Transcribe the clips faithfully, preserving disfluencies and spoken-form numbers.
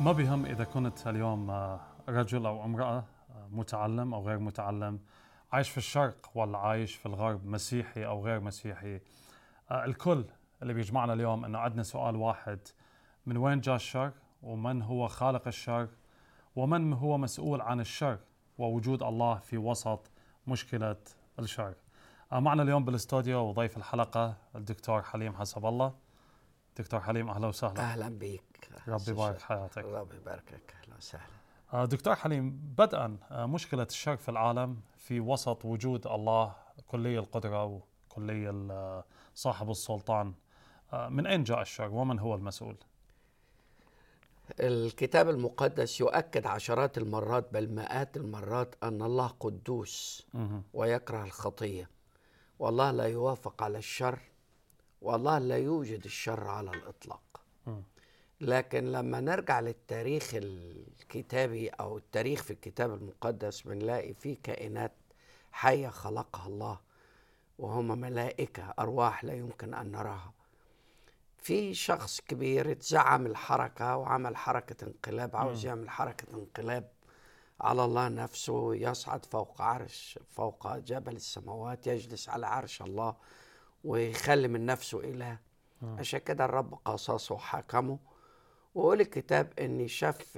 ما بهم إذا كنت اليوم رجل أو امرأة متعلم أو غير متعلم، عايش في الشرق ولا عايش في الغرب، مسيحي أو غير مسيحي. الكل اللي بيجمعنا اليوم أنه عندنا سؤال واحد: من وين جاء الشر؟ ومن هو خالق الشر؟ ومن هو مسؤول عن الشر ووجود الله في وسط مشكلة الشر؟ معنا اليوم بالاستوديو وضيف الحلقة الدكتور حليم حسب الله. دكتور حليم، أهلا وسهلا. أهلا بك. ربي يبارك حياتك. ربي يباركك. أهلا وسهلا. دكتور حليم، بدءا مشكلة الشر في العالم في وسط وجود الله كلي القدرة وكلي صاحب السلطان، من أين جاء الشر ومن هو المسؤول؟ الكتاب المقدس يؤكد عشرات المرات بل مئات المرات أن الله قدوس ويكره الخطية، والله لا يوافق على الشر، والله لا يوجد الشر على الإطلاق. لكن لما نرجع للتاريخ الكتابي أو التاريخ في الكتاب المقدس بنلاقي فيه كائنات حية خلقها الله، وهم ملائكة أرواح لا يمكن أن نراها. في شخص كبير اتزعم الحركة وعمل حركة انقلاب، عاوز يعمل حركة انقلاب على الله نفسه، يصعد فوق عرش فوق جبل السماوات، يجلس على عرش الله ويخلي من نفسه إله. عشان كده الرب قاصصه وحاكمه، وقول الكتاب ان شاف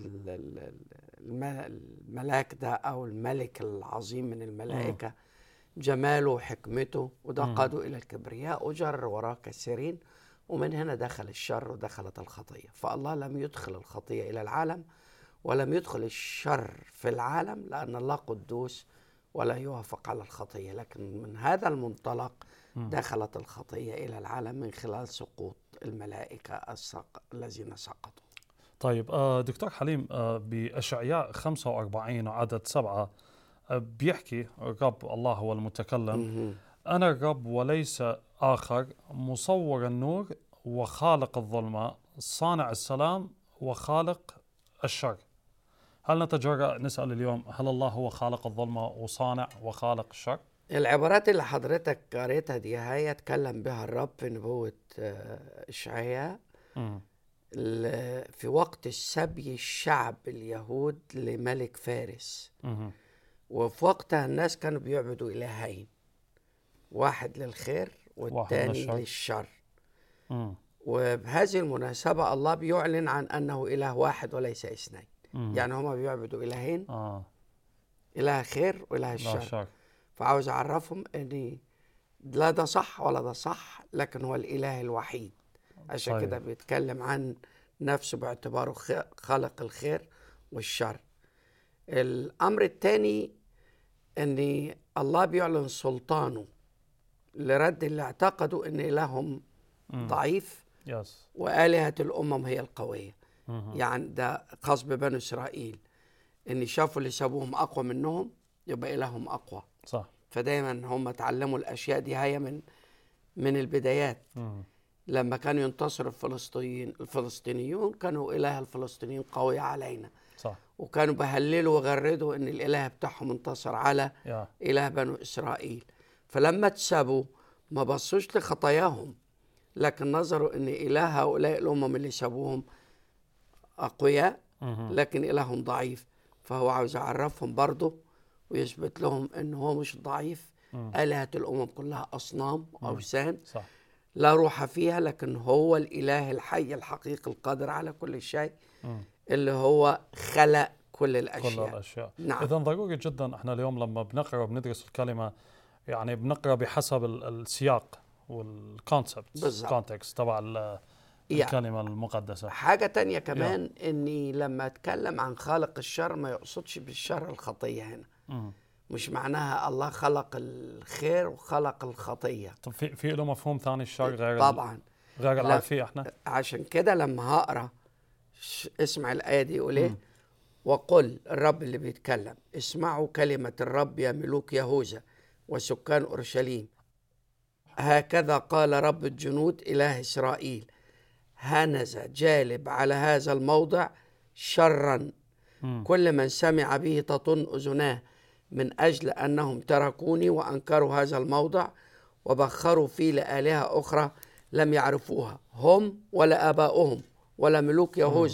الملاك ده او الملك العظيم من الملائكة جماله وحكمته، وده قاده الى الكبرياء وجر وراه كثيرين، ومن هنا دخل الشر ودخلت الخطية. فالله لم يدخل الخطية الى العالم ولم يدخل الشر في العالم، لان الله قدوس ولا يوافق على الخطية. لكن من هذا المنطلق دخلت الخطية إلى العالم من خلال سقوط الملائكة السق... الذين سقطوا. طيب دكتور حليم، بأشعياء خمسة وأربعين وعدد سبعة بيحكي الرب الله هو المتكلم: أنا الرب وليس آخر، مصور النور وخالق الظلمة، صانع السلام وخالق الشر. هل نتجرأ نسأل اليوم هل الله هو خالق الظلمة وصانع وخالق الشر؟ العبارات اللي حضرتك قريتها دي هي اتكلم بها الرب في نبوة إشعياء في وقت السبي الشعب اليهود لملك فارس. مم. وفي وقتها الناس كانوا بيعبدوا إلهين، واحد للخير والتاني للشر. مم. وبهذه المناسبة الله بيعلن عن أنه إله واحد وليس اثنين. مم. يعني هما بيعبدوا إلهين، آه. إله خير وإله الشر. فعاوز أعرفهم أن لا ده صح ولا ده صح، لكن هو الإله الوحيد. عشان طيب. كده بيتكلم عن نفسه باعتباره خالق الخير والشر. الأمر الثاني أن الله بيعلن سلطانه لرد اللي اعتقدوا أن إلههم م. ضعيف yes. وآلهة الأمم هي القوية. م- يعني ده خاص ببنو إسرائيل، أن شافوا اللي سابوهم أقوى منهم يبقى إلههم أقوى. صح. فدايما هم تعلموا الأشياء دي هي من من البدايات. م. لما كانوا ينتصروا الفلسطينيين الفلسطينيون كانوا إله الفلسطينيين قوي علينا. صح. وكانوا بهللوا وغردوا ان الاله بتاعهم انتصر على yeah. اله بنو اسرائيل. فلما تسابوا ما بصوش لخطاياهم، لكن نظروا ان اله هؤلاء الامم اللي سابوهم اقوياء لكن الههم ضعيف. فهو عاوز يعرفهم برضه ويثبت لهم ان هو مش ضعيف. آلهة الامم كلها اصنام اوثان لا روح فيها، لكن هو الاله الحي الحقيقي القادر على كل شيء م. اللي هو خلق كل الأشياء. كل الأشياء. نعم. إذن ضروري جدا احنا اليوم لما بنقرأ وبندرس الكلمة يعني بنقرأ بحسب السياق والكونسبت كونتكست تبع الكلمة يعني المقدسة. حاجة تانية كمان يعني. إني لما أتكلم عن خالق الشر ما يقصدش بالشر الخطية هنا. م. مش معناها الله خلق الخير وخلق الخطية. طب في في له مفهوم ثاني الشر غير طبعا غير العافية احنا. عشان كده لما هقرأ اسمع الآية دي يقول ايه؟ وقل، الرب اللي بيتكلم، اسمعوا كلمة الرب يا ملوك يهوذا وسكان أورشليم، هكذا قال رب الجنود إله إسرائيل، هنذا جالب على هذا الموضع شرا م. كل من سمع به تطن أذناه، من أجل أنهم تركوني وأنكروا هذا الموضع وبخروا فيه لآلهة أخرى لم يعرفوها هم ولا آباؤهم ولا ملوك يهوذا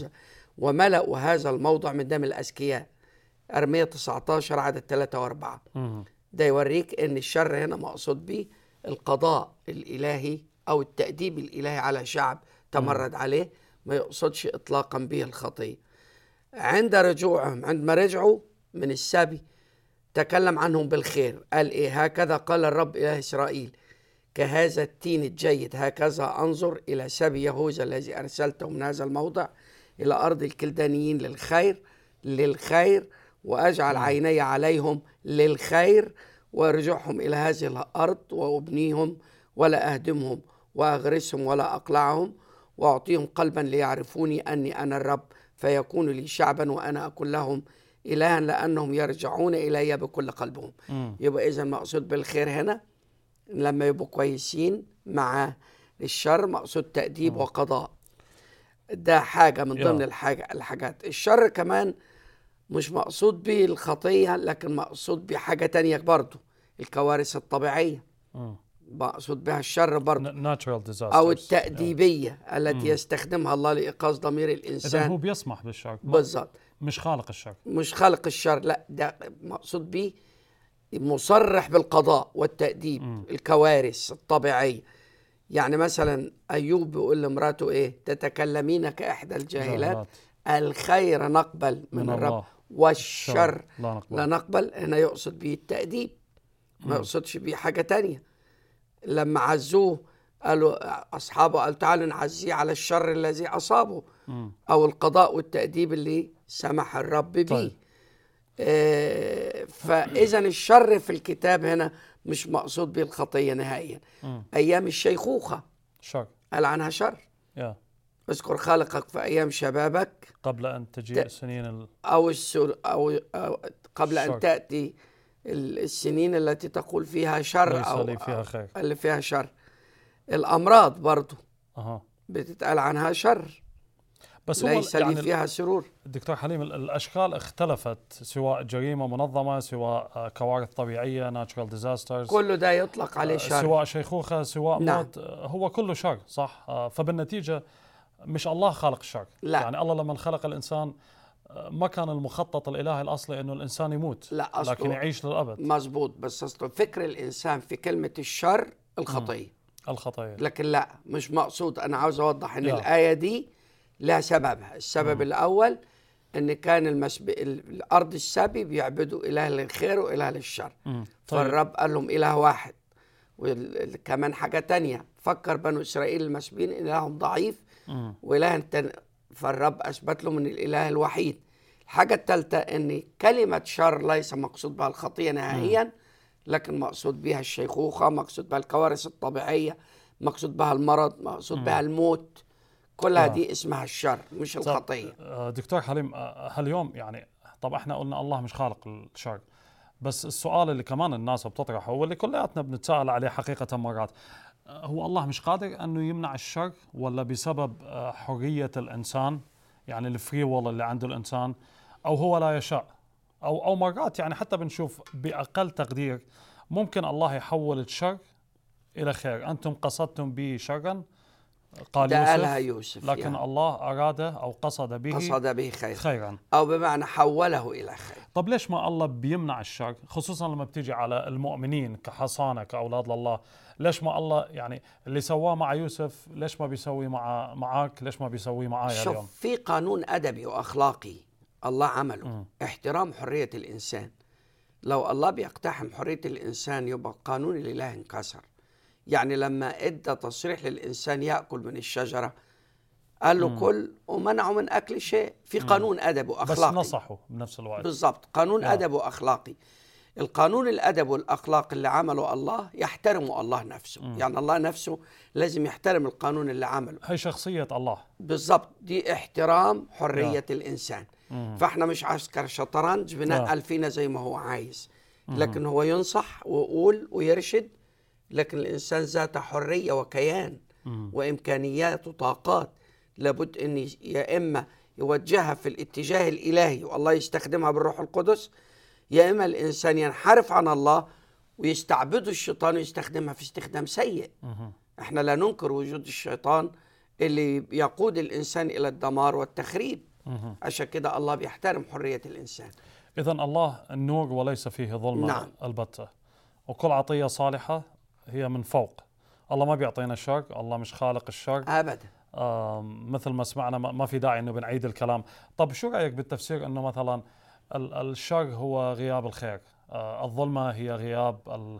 وملأوا هذا الموضع من دم الأذكياء. أرمية تسعة عشر عدد ثلاثة وأربعة. ده يوريك ان الشر هنا مقصود به القضاء الإلهي أو التأديب الإلهي على شعب تمرد عليه، ما يقصدش إطلاقا به الخطية. عند رجوعهم، عندما رجعوا من السبي تكلم عنهم بالخير. قال إيه؟ هكذا قال الرب إله إسرائيل، كهذا التين الجيد هكذا أنظر إلى سبي يهوذا الذي أرسلته من هذا الموضع إلى أرض الكلدانيين للخير للخير وأجعل عيني عليهم للخير وأرجعهم إلى هذه الأرض وأبنيهم ولا أهدمهم وأغرسهم ولا أقلعهم وأعطيهم قلبا ليعرفوني أني أنا الرب فيكون لي شعبا وأنا أكون لهم إلها لأنهم يرجعون إلي بكل قلبهم. م. يبقى إذن مقصود بالخير هنا لما يبقوا كويسين مع الشر مقصود تأديب م. وقضاء. ده حاجة من ضمن الحاجة الحاجات. الشر كمان مش مقصود به الخطية، لكن مقصود به حاجة تانية برضو، الكوارث الطبيعية م. مقصود بها الشر برضو، أو التأديبية yeah. التي م. يستخدمها الله لإيقاظ ضمير الإنسان. إذن هو بيسمح بالشر بالضبط، مش خالق الشر. مش خالق الشر، لا، ده مقصود به مصرح بالقضاء والتأديب. م. الكوارث الطبيعية، يعني مثلا أيوب بيقول لمراته إيه؟ تتكلمين كإحدى الجاهلات، الخير نقبل من, من الرب والشر لا نقبل. لا نقبل. هنا يقصد به التأديب، ما يقصدش به حاجة تانية. لما عزوه قالوا أصحابه، قالوا تعالوا نعزيه على الشر الذي أصابه م. أو القضاء والتأديب اللي سمح الرب به. طيب. آه فإذا الشر في الكتاب هنا مش مقصود به الخطية نهائيا. م. أيام الشيخوخة شر قال عنها شر. yeah. اذكر خالقك في أيام شبابك قبل أن تجيء السنين ال... أو, السر... أو... أو قبل الشر. أن تأتي السنين التي تقول فيها شر أو اللي فيها خير. اللي فيها شر. الأمراض برضو أه. بتتقال عنها شر، بس ليس يعني لي فيها سرور. دكتور حليم، الأشكال اختلفت، سواء جريمة منظمة، سواء كوارث طبيعية natural disasters، كله ده يطلق عليه شر، سواء شيخوخة، سواء نعم. موت، هو كله شر، صح؟ فبالنتيجة مش الله خالق الشر. لا. يعني الله لما خلق الإنسان ما كان المخطط الإلهي الأصلي إنه الإنسان يموت، لا، لكن يعيش للأبد. مزبوط، بس أصله فكر الإنسان في كلمة الشر الخطية. م. الخطية، لكن لا، مش مقصود. أنا عاوز أوضح أن الآية دي لها سببها. السبب م. الأول أن كان المسب... الأرض السبي بيعبدوا إله للخير وإله للشر. طيب. فالرب قال لهم إله واحد. وكمان حاجة تانية، فكر بنو إسرائيل المسبين إلههم ضعيف م. وإله تاني، فالرب أثبت له من الإله الوحيد. الحاجة الثالثة أن كلمة شر ليس مقصود بها الخطية نهائيا، م. لكن مقصود بها الشيخوخة، مقصود بها الكوارث الطبيعية، مقصود بها المرض، مقصود م. بها الموت. كلها دي اسمها الشر مش الخطية. دكتور حليم، هاليوم يعني طب احنا قلنا الله مش خالق الشر، بس السؤال اللي كمان الناس بتطرحه واللي كلياتنا بنتساءل عليه حقيقة مرات، هو الله مش قادر أنه يمنع الشر ولا بسبب حرية الإنسان، يعني الفري وول اللي عنده الإنسان، أو هو لا يشاء، أو أو مرات يعني حتى بنشوف بأقل تقدير ممكن الله يحول الشر إلى خير. أنتم قصدتم به شرا قال يوسف, يوسف لكن يعني. الله أراد أو قصد به قصد به خير. خيرا، أو بمعنى حوله إلى خير. طب ليش ما الله بيمنع الشر، خصوصا لما بتيجي على المؤمنين كحصانة كأولاد لله؟ ليش ما الله يعني اللي سواه مع يوسف ليش ما بيسوي مع معاك؟ ليش ما بيسوي معايا اليوم؟ شوف، في قانون أدبي وأخلاقي الله عمله، م. احترام حرية الإنسان. لو الله بيقتحم حرية الإنسان يبقى قانون الإله انكسر. يعني لما ادى تصريح للإنسان يأكل من الشجرة قال له كل ومنعه من أكل شيء، في قانون أدب وأخلاقي، بس نصحه بنفس الوقت. بالضبط، قانون يا. أدب وأخلاقي. القانون الأدب والأخلاق اللي عمله الله يحترمه الله نفسه. م. يعني الله نفسه لازم يحترم القانون اللي عمله. هي شخصية الله. بالضبط، دي احترام حرية يا. الإنسان. م. فاحنا مش عسكر شطرنج بنقل فينا زي ما هو عايز، لكن هو ينصح ويقول ويرشد. لكن الإنسان ذات حرية وكيان م. وإمكانيات وطاقات، لابد أن يا إما يوجهها في الاتجاه الإلهي والله يستخدمها بالروح القدس، يا إما الإنسان ينحرف عن الله ويستعبده الشيطان ويستخدمها في استخدام سيء. م. احنا لا ننكر وجود الشيطان اللي يقود الإنسان إلى الدمار والتخريب، م. عشان كده الله بيحترم حرية الإنسان. إذن الله النور وليس فيه ظلمة. نعم. البتة، وكل عطية صالحة هي من فوق. الله ما بيعطينا الشر، الله مش خالق الشر أبدا. آه مثل ما سمعنا، ما في داعي انه بنعيد الكلام. طب شو رايك بالتفسير انه مثلا الشر هو غياب الخير، آه الظلمه هي غياب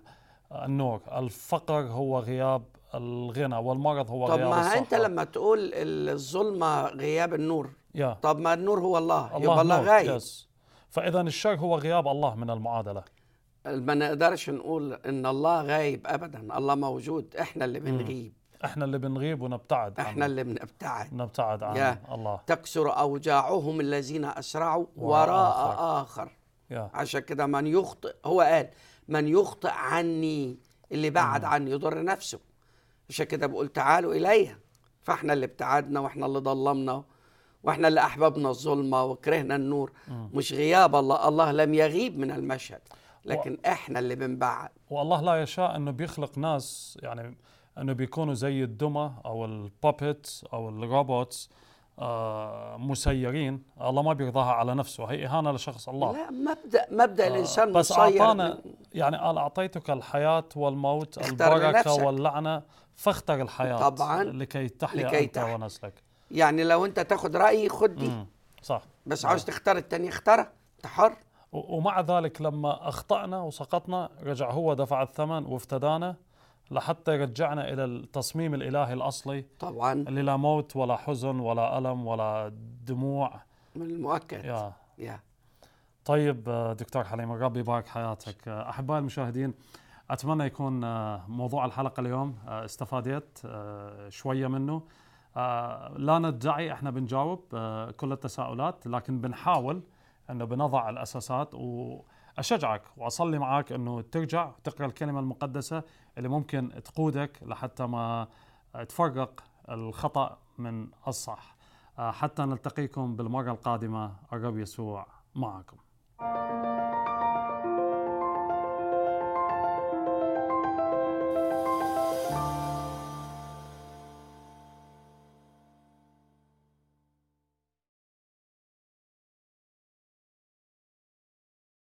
النور، الفقر هو غياب الغنى، والمرض هو طب غياب الصحه. طب ما انت لما تقول الظلمه غياب النور، يا. طب ما النور هو الله, الله يبقى الله غايب. يس. فاذا الشر هو غياب الله من المعادله. ما نقدرش نقول ان الله غايب ابدا، الله موجود، احنا اللي بنغيب. احنا اللي بنغيب ونبتعد احنا عنه. اللي بنبتعد نبتعد عن الله. تكسر اوجاعهم الذين اسرعوا وراء اخر, آخر. عشان كده من يخطئ، هو قال من يخطئ عني، اللي بعد عني يضر نفسه. عشان كده بقول تعالوا الي، فاحنا اللي ابتعدنا واحنا اللي ضلمنا واحنا اللي احببنا الظلمه وكرهنا النور. مم. مش غياب الله، الله لم يغيب من المشهد، لكن و... احنا اللي بنبعد. والله لا يشاء انه بيخلق ناس يعني انه بيكونوا زي الدمى او البابت او الروبوتس آه مسيرين. الله ما بيرضاها على نفسه، هي اهانه لشخص الله. لا، مبدا مبدا آه الانسان بس مسير. اعطانا من... يعني قال اعطيتك الحياه والموت، البركه واللعنه، فاختر الحياه طبعا لكي تحيا لكي انت تحيا. ونسلك. يعني لو انت تاخد رايي خد دي. مم. صح. بس عاوز تختار الثاني اختارها، انت حر. ومع ذلك لما اخطانا وسقطنا رجع هو دفع الثمن وافتدانا لحتى يرجعنا إلى التصميم الإلهي الأصلي طبعا، اللي لا موت ولا حزن ولا ألم ولا دموع. من المؤكد. يا. يا. طيب دكتور حليم، الرب يبارك حياتك. أحبائي المشاهدين، أتمنى يكون موضوع الحلقة اليوم استفادت شوية منه. لا ندعي احنا بنجاوب كل التساؤلات، لكن بنحاول أنه بنضع الأساسات، وأشجعك وأصلي معك أنه ترجع تقرأ الكلمة المقدسة اللي ممكن تقودك لحتى ما تفرق الخطأ من الصح. حتى نلتقيكم بالمرة القادمة، الرب يسوع معكم.